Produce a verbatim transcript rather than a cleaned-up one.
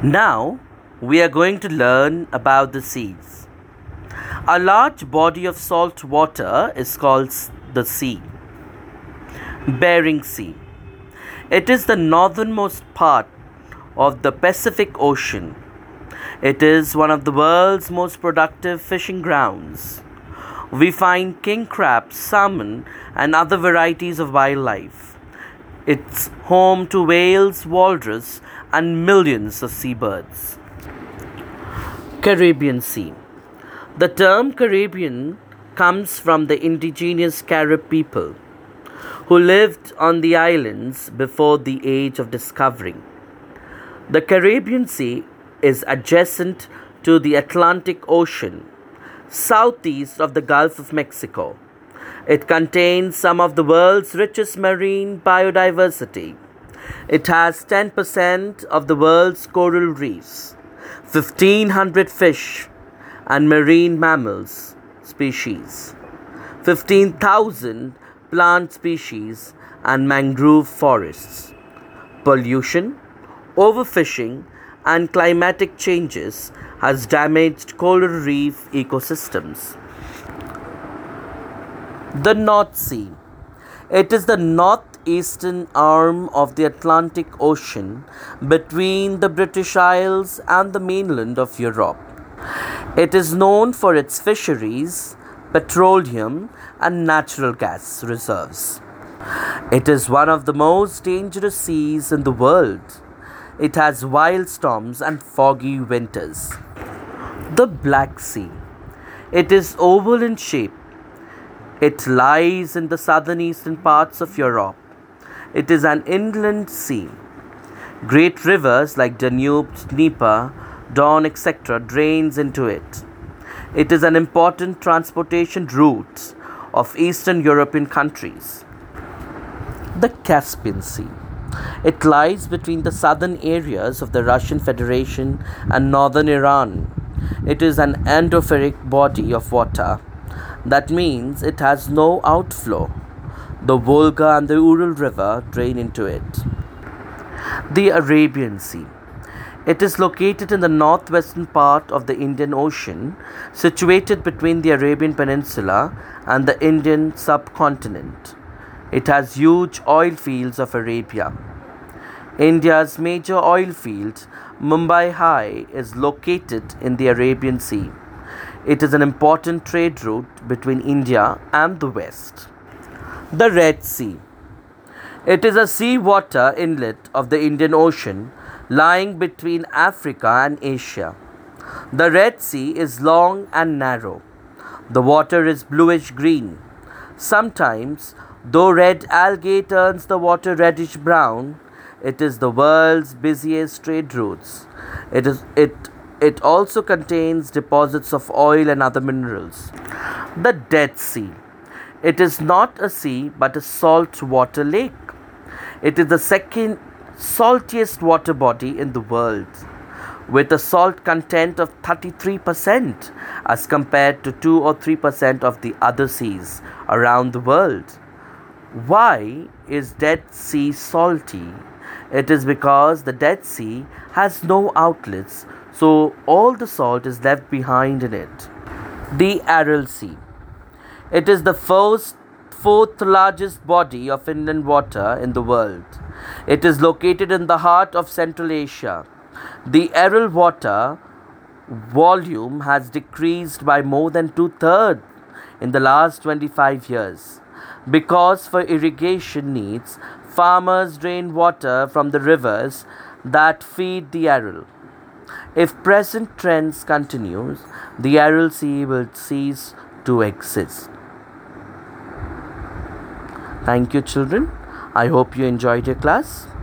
Now, we are going to learn about the seas. A large body of salt water is called the sea. Bering Sea. It is the northernmost part of the Pacific Ocean. It is one of the world's most productive fishing grounds. We find king crabs, salmon, and other varieties of wildlife. It's home to whales, walrus, and millions of seabirds. Caribbean Sea. The term Caribbean comes from the indigenous Carib people who lived on the islands before the age of discovery. The Caribbean Sea is adjacent to the Atlantic Ocean, southeast of the Gulf of Mexico. It contains some of the world's richest marine biodiversity. It has ten percent of the world's coral reefs, fifteen hundred fish and marine mammals species, fifteen thousand plant species, and mangrove forests. Pollution, overfishing, and climatic changes has damaged coral reef ecosystems. The North Sea. It is the northeastern arm of the Atlantic Ocean between the British Isles and the mainland of Europe. It is known for its fisheries, petroleum, and natural gas reserves. It is one of the most dangerous seas in the world. It has wild storms and foggy winters. The Black Sea. It is oval in shape. It lies in the southern eastern parts of Europe. It is an inland sea. Great rivers like Danube, Dnieper, Don, et cetera drains into it. It is an important transportation route of Eastern European countries. The Caspian Sea. It lies between the southern areas of the Russian Federation and northern Iran. It is an endorphic body of water. That means it has no outflow. The Volga and the Ural River drain into it. The Arabian Sea. It is located in the northwestern part of the Indian Ocean, situated between the Arabian Peninsula and the Indian subcontinent. It has huge oil fields of Arabia. India's major oil field, Mumbai High, is located in the Arabian Sea. It is an important trade route between India and the West. The Red Sea. It is a seawater inlet of the Indian Ocean lying between Africa and Asia. The Red Sea is long and narrow. The water is bluish green. Sometimes, though red algae turns the water reddish brown, it is the world's busiest trade routes. It is it It also contains deposits of oil and other minerals. The Dead Sea. It is not a sea but a salt water lake. It is the second saltiest water body in the world, with a salt content of thirty-three percent as compared to two or three percent of the other seas around the world. Why is Dead Sea salty? It is because the Dead Sea has no outlets, so all the salt is left behind in it. The Aral Sea. It is the first, fourth largest body of inland water in the world. It is located in the heart of Central Asia. The Aral water volume has decreased by more than two-thirds in the last twenty-five years. Because for irrigation needs, farmers drain water from the rivers that feed the Aral. If present trends continues, the Aral Sea will cease to exist. Thank you, children. I hope you enjoyed your class.